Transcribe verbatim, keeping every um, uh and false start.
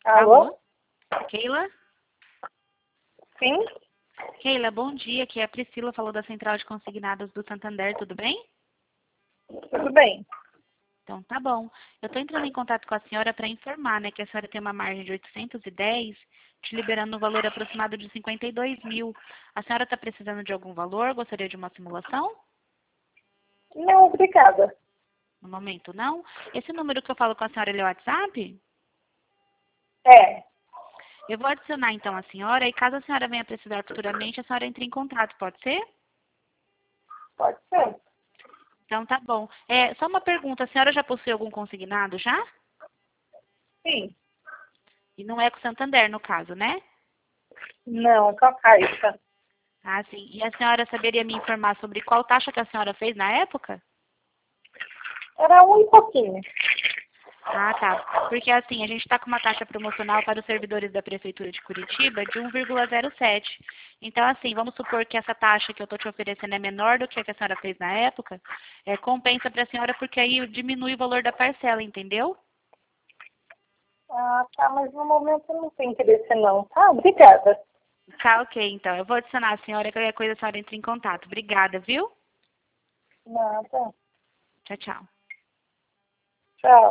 Alô? Alô? Keila? Sim? Keila, bom dia. Aqui é a Priscila, falou da Central de Consignados do Santander, tudo bem? Tudo bem. Então tá bom. Eu estou entrando em contato com a senhora para informar, né, que a senhora tem uma margem de oitocentos e dez, te liberando um valor aproximado de cinquenta e dois mil. A senhora está precisando de algum valor? Gostaria de uma simulação? Não, obrigada. No momento, não. Esse número que eu falo com a senhora, ele é o WhatsApp? É, Eu vou adicionar então a senhora e caso a senhora venha precisar futuramente, a senhora entre em contato, pode ser? pode ser. Então tá bom. É, só uma pergunta, a senhora já possui algum consignado já? Sim. E não é com o Santander, no caso, né? Não, é com a Caixa. Ah, sim. E a senhora saberia me informar sobre qual taxa que a senhora fez na época? Era um e pouquinho. Ah, tá. Porque assim, a gente está com uma taxa promocional para os servidores da Prefeitura de Curitiba de um vírgula zero sete. Então, assim, vamos supor que essa taxa que eu estou te oferecendo é menor do que a que a senhora fez na época, é, compensa para a senhora porque aí diminui o valor da parcela, entendeu? Ah, tá, mas no momento eu não tenho interesse não, tá? Obrigada. Tá, ok, então. Eu vou adicionar a senhora, qualquer coisa a senhora entra em contato. Obrigada, viu? Nada. Tchau, tchau. Tchau.